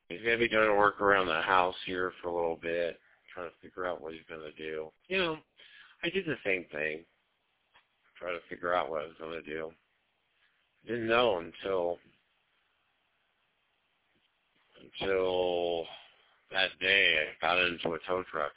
He's going to be doing work around the house here for a little bit, trying to figure out what he's going to do. You know, I did the same thing, try to figure out what I was going to do. Didn't know until that day I got into a tow truck.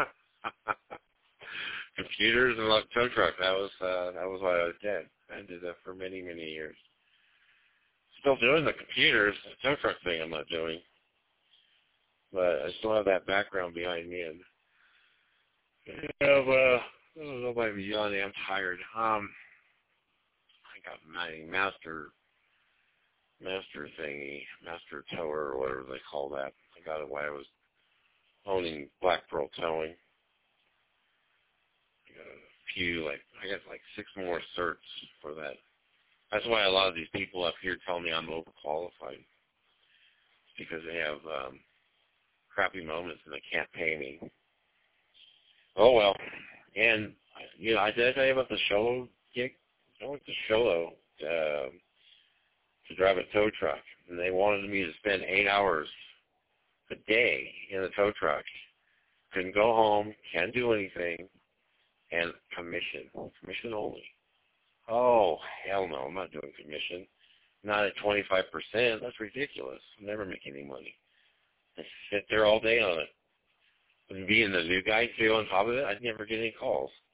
Computers and tow truck. That was what I did. I did that for many, many years. Still doing the computers. The tow truck thing I'm not doing. But I still have that background behind me. And I don't know if I'm yawning. I'm tired. I got my master thingy, master tower or whatever they call that. I got it while I was owning Black Pearl Towing. I got a few, I got 6 more certs for that. That's why a lot of these people up here tell me I'm overqualified. Because they have crappy moments and they can't pay me. Oh well. And did I tell you about the Sholo gig? I went to Sholo to drive a tow truck, and they wanted me to spend 8 hours a day in the tow truck. Couldn't go home, can't do anything, and commission only. Oh, hell no, I'm not doing commission. Not at 25%. That's ridiculous. I'll never make any money. I sit there all day on it. And being the new guy too on top of it, I'd never get any calls.